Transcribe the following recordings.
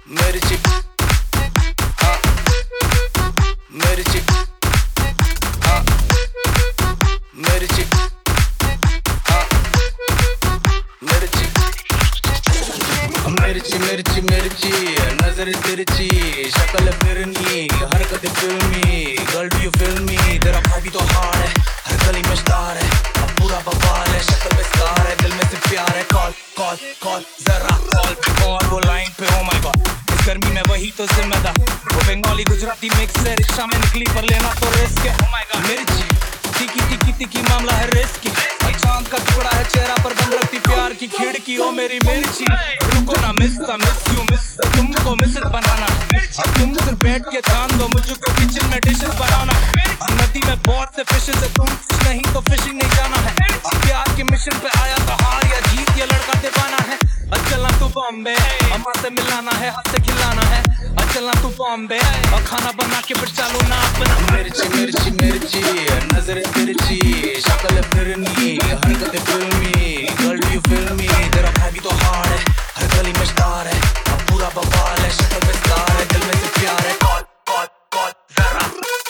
मिर्ची हाँ मिर्ची हाँ मिर्ची हाँ मिर्ची मिर्ची मिर्ची मिर्ची नजर तिरछी शक्ल फिरनी हरकत फिल्मी girl do you feel me तेरा भाई भी तो हार्ड है हर गली में स्टार है अब पूरा बवाल है शक्ल में स्टार है दिल में से प्यार है कॉल कॉल कॉल जरा कॉल पे कॉल वो लाइन पे ओ माय गॉड इस गर्मी में वही तो जिम्मेदार वो बंगाली गुजराती मिक्स है रिक्शा में निकली पर लेना तो रिस्क है ओ माय गॉड मिर्ची तिकी तिकी तिकी मामला है रिस्की चांद का टुकड़ा है चेहरा पर बंद रखती प्यार की खिड़की ओ मेरी मिर्ची रुको ना मिस यू मिस तुमको मिस बनाना अब तुम उधर बैठ के ध्यान दो मुझको किचन में डिशेस बनाना नदी में बहुत से फिशेस है तुम फिश नहीं तो फिशिंग नहीं जाना है प्यार के मिशन पे आया तो हार या जीत ये लड़का दीवाना है चलना तू बॉम्बे अम्मा से मिलाना है हाथ से खिलाना है चलना तू बॉम्बे और खाना बना के फिर चालू ना अपना मिर्ची मिर्ची मिर्ची नजर तिरछी शक्ल फिरनी हरकत फिल्मी girl do you feel me तेरा भाई भी तो हार्ड है हर गली में स्टार है अब पूरा बवाल है शक्ल में स्टार है दिल में से प्यार है कॉल कॉल कॉल जरा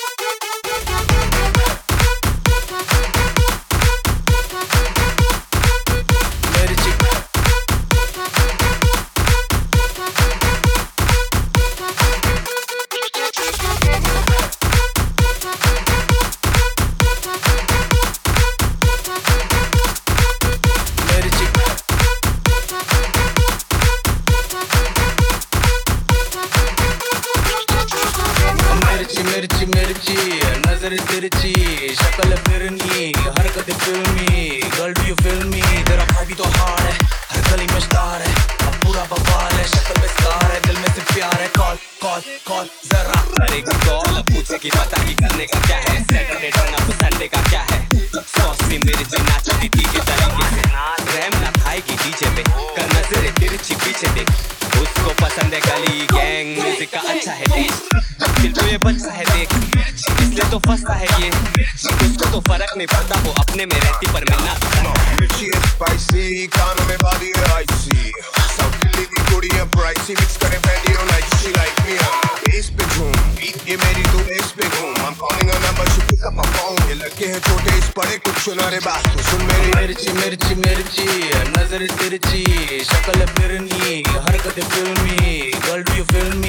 मिर्ची मिर्ची नजर तिरछी शक्ल फिरनी हरकत फिल्मी girl do you feel me तेरा भाई भी तो हार्ड है हर गली में स्टार है अब पूरा बवाल है शक्ल में स्टार है दिल में से प्यार है कॉल कॉल कॉल जरा करेगी कॉल पूछे कि पता ही करने का क्या है सैटरडे टर्न अप संडे का क्या है सॉसी मिर्ची नाचती थी के तरीके से रैम ना खाएगी डीजे पे कर नजर तिरछी पीछे देख उसको पसंद है गली गैंग म्यूजिक का अच्छा है टेस्ट दिल तो ये बच्चा है देख इसलिए तो फंसता है ये उसको तो फर्क नहीं पड़ता वो अपने में रहती पर मैं ना मिर्ची है स्पाइसी कानों में बाली है आइसी साउथ दिल्ली की कुड़ी है प्राइसी मिक्स करे फैंडी और like she like me bass पे झूम ये मेरी तो बेस पे घूम I'm calling her number she pick up my phone ये लड़के हैं छोटे इस बड़े कुछ सुना रे बात तो सुन मेरी मिर्ची मिर्ची मिर्ची नजर तिरछी शक्ल फिरनी हरकत फिल्मी girl do you feel me